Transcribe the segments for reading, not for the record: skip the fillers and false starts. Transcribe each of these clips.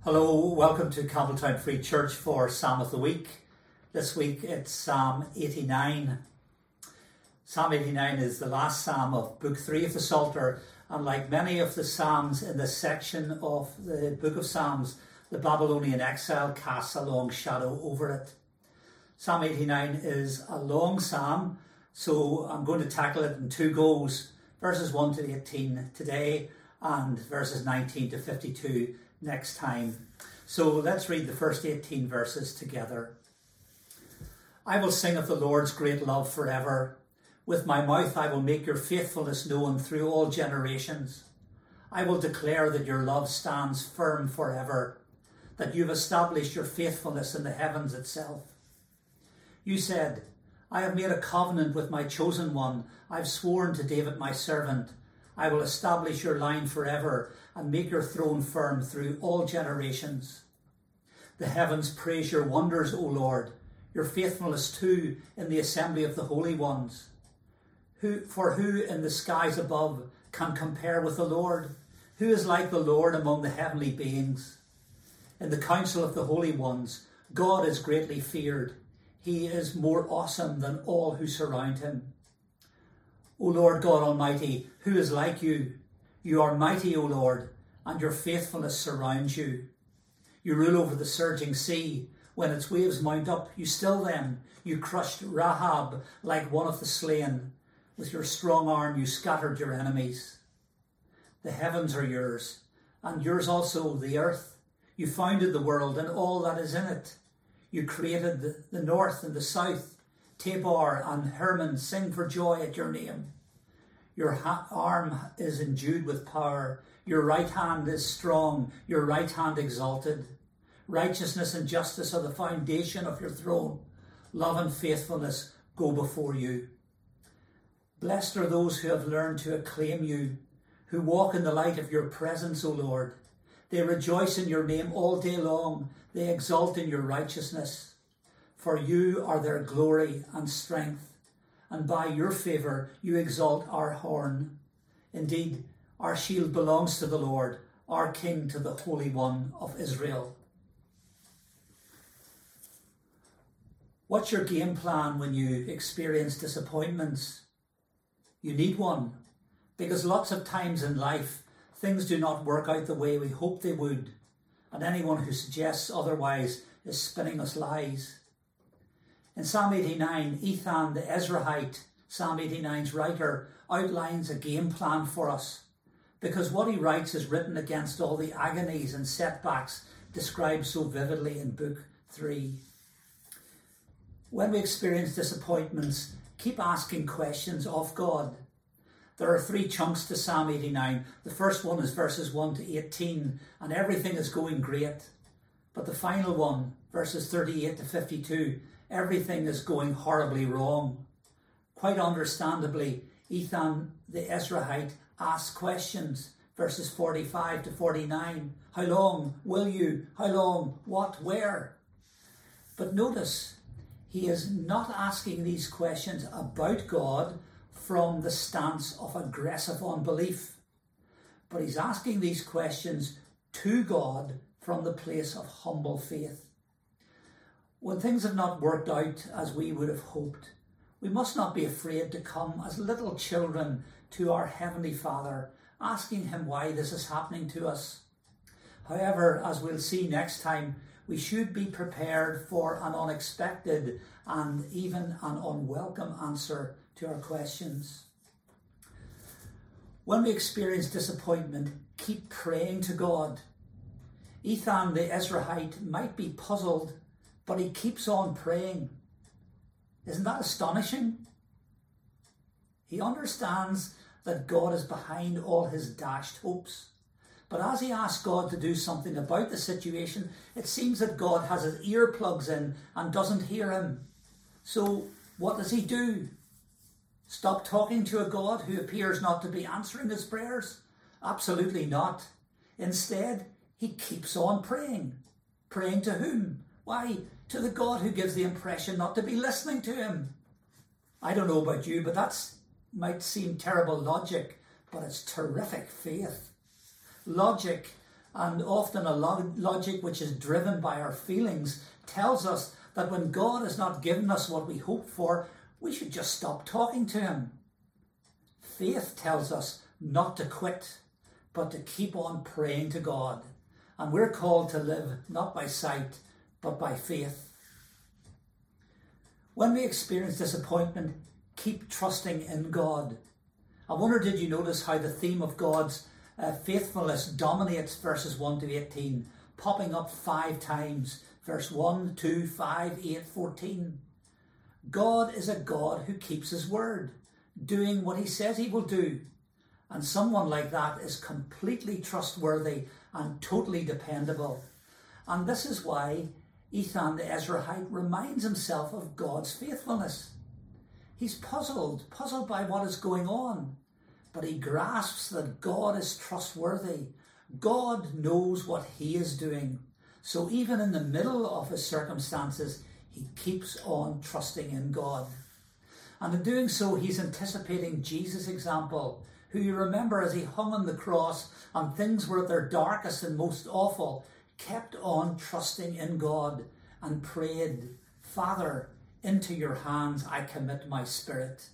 Hello, welcome to Campbelltown Free Church for Psalm of the Week. This week it's Psalm 89. Psalm 89 is the last psalm of Book 3 of the Psalter, and like many of the psalms in this section of the Book of Psalms, the Babylonian exile casts a long shadow over it. Psalm 89 is a long psalm, so I'm going to tackle it in two goes, verses 1 to 18 today and verses 19 to 52 next time. So let's read the first 18 verses together. I will sing of the Lord's great love forever. With my mouth I will make your faithfulness known through all generations. I will declare that your love stands firm forever, that you've established your faithfulness in the heavens itself. You said, I have made a covenant with my chosen one. I've sworn to David my servant. I will establish your line forever and make your throne firm through all generations. The heavens praise your wonders, O Lord, your faithfulness too in the assembly of the holy ones. For who in the skies above can compare with the Lord? Who is like the Lord among the heavenly beings? In the council of the holy ones, God is greatly feared. He is more awesome than all who surround him. O Lord God Almighty, who is like you? You are mighty, O Lord, and your faithfulness surrounds you. You rule over the surging sea. When its waves mount up, you still them. You crushed Rahab like one of the slain. With your strong arm you scattered your enemies. The heavens are yours, and yours also the earth. You founded the world and all that is in it. You created the north and the south. Tabor and Hermon sing for joy at your name. Your arm is endued with power. Your right hand is strong, your right hand exalted. Righteousness and justice are the foundation of your throne. Love and faithfulness go before you. Blessed are those who have learned to acclaim you, who walk in the light of your presence, O Lord. They rejoice in your name all day long. They exult in your righteousness. For you are their glory and strength, and by your favour you exalt our horn. Indeed, our shield belongs to the Lord, our King to the Holy One of Israel. What's your game plan when you experience disappointments? You need one, because lots of times in life, things do not work out the way we hope they would, and anyone who suggests otherwise is spinning us lies. In Psalm 89, Ethan the Ezrahite, Psalm 89's writer, outlines a game plan for us, because what he writes is written against all the agonies and setbacks described so vividly in Book 3. When we experience disappointments, keep asking questions of God. There are three chunks to Psalm 89. The first one is verses 1 to 18, and everything is going great. But the final one, verses 38 to 52, everything is going horribly wrong. Quite understandably, Ethan the Ezrahite asks questions, verses 45 to 49. How long will you? How long? What? Where? But notice, he is not asking these questions about God from the stance of aggressive unbelief, but he's asking these questions to God from the place of humble faith. When things have not worked out as we would have hoped, we must not be afraid to come as little children to our Heavenly Father, asking him why this is happening to us. However, as we'll see next time, we should be prepared for an unexpected and even an unwelcome answer to our questions. When we experience disappointment, keep praying to God. Ethan the Ezrahite might be puzzled, but he keeps on praying. Isn't that astonishing? He understands that God is behind all his dashed hopes. But as he asks God to do something about the situation, it seems that God has his earplugs in and doesn't hear him. So what does he do? Stop talking to a God who appears not to be answering his prayers? Absolutely not. Instead, he keeps on praying. Praying to whom? Why, to the God who gives the impression not to be listening to him. I don't know about you, but that might seem terrible logic, but it's terrific faith. Logic and often a logic which is driven by our feelings tells us that when God has not given us what we hope for, we should just stop talking to him. Faith tells us not to quit, but to keep on praying to God. And we're called to live not by sight, but by faith. When we experience disappointment, keep trusting in God. I wonder, did you notice how the theme of God's faithfulness dominates verses 1 to 18, popping up 5 times, verse 1, 2, 5, 8, 14. God is a God who keeps his word, doing what he says he will do. And someone like that is completely trustworthy and totally dependable. And this is why Ethan the Ezrahite reminds himself of God's faithfulness. He's puzzled by what is going on, but he grasps that God is trustworthy. God knows what he is doing. So even in the middle of his circumstances, he keeps on trusting in God. And in doing so, he's anticipating Jesus' example, who you remember as he hung on the cross and things were at their darkest and most awful, kept on trusting in God and prayed, Father, into your hands I commit my spirit.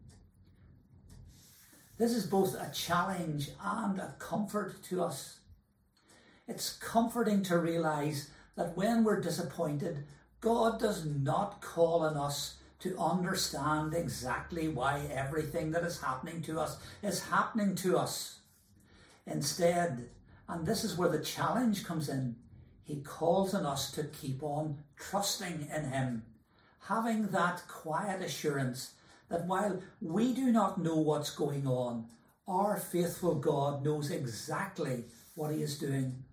This is both a challenge and a comfort to us. It's comforting to realise that when we're disappointed, God does not call on us to understand exactly why everything that is happening to us is happening to us. Instead, and this is where the challenge comes in, he calls on us to keep on trusting in him, having that quiet assurance that while we do not know what's going on, our faithful God knows exactly what he is doing.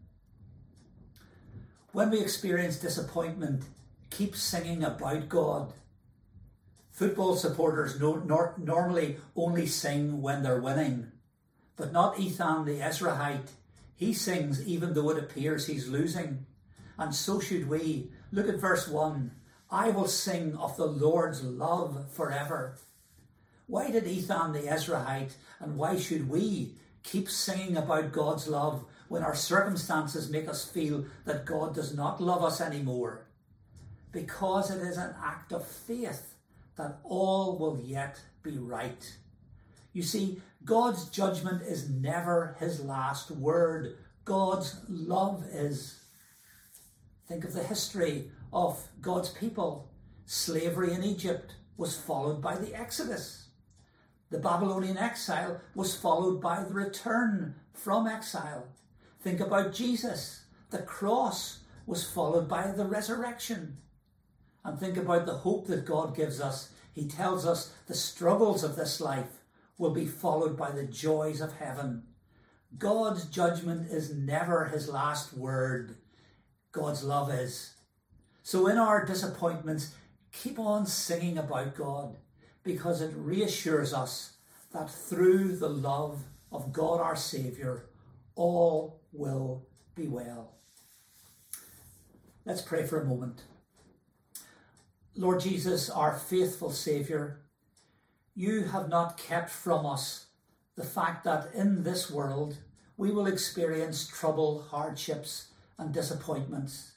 When we experience disappointment, keep singing about God. Football supporters normally only sing when they're winning, but not Ethan the Ezrahite. He sings even though it appears he's losing. And so should we. Look at verse 1. I will sing of the Lord's love forever. Why did Ethan the Ezrahite and why should we keep singing about God's love when our circumstances make us feel that God does not love us anymore? Because it is an act of faith that all will yet be right. You see, God's judgment is never his last word. God's love is. Think of the history of God's people. Slavery in Egypt was followed by the Exodus. The Babylonian exile was followed by the return from exile. Think about Jesus. The cross was followed by the resurrection. And think about the hope that God gives us. He tells us the struggles of this life will be followed by the joys of heaven. God's judgment is never his last word. God's love is. So in our disappointments, keep on singing about God, because it reassures us that through the love of God our Saviour, all will be well. Let's pray for a moment. Lord Jesus, our faithful Saviour, you have not kept from us the fact that in this world we will experience trouble, hardships and disappointments.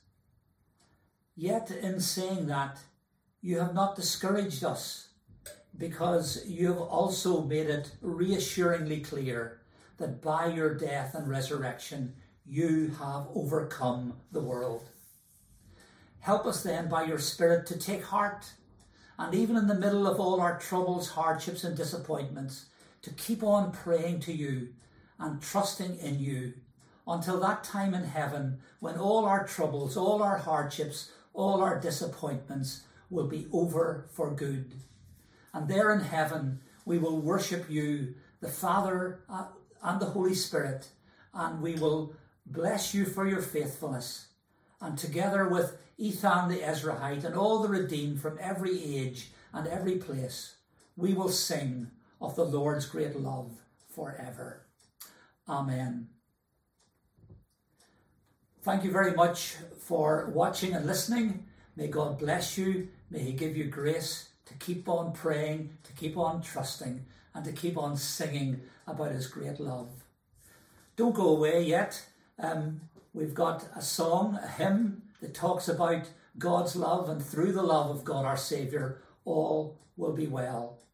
Yet in saying that, you have not discouraged us, because you have also made it reassuringly clear that by your death and resurrection you have overcome the world. Help us then by your Spirit to take heart, and even in the middle of all our troubles, hardships and disappointments, to keep on praying to you and trusting in you until that time in heaven when all our troubles, all our hardships, all our disappointments will be over for good. And there in heaven we will worship you, the Father and the Holy Spirit, and we will bless you for your faithfulness. And together with Ethan the Ezrahite and all the redeemed from every age and every place, we will sing of the Lord's great love forever. Amen. Thank you very much for watching and listening. May God bless you. May he give you grace to keep on praying, to keep on trusting, and to keep on singing about his great love. Don't go away yet. We've got a song, a hymn that talks about God's love, and through the love of God our Saviour, all will be well.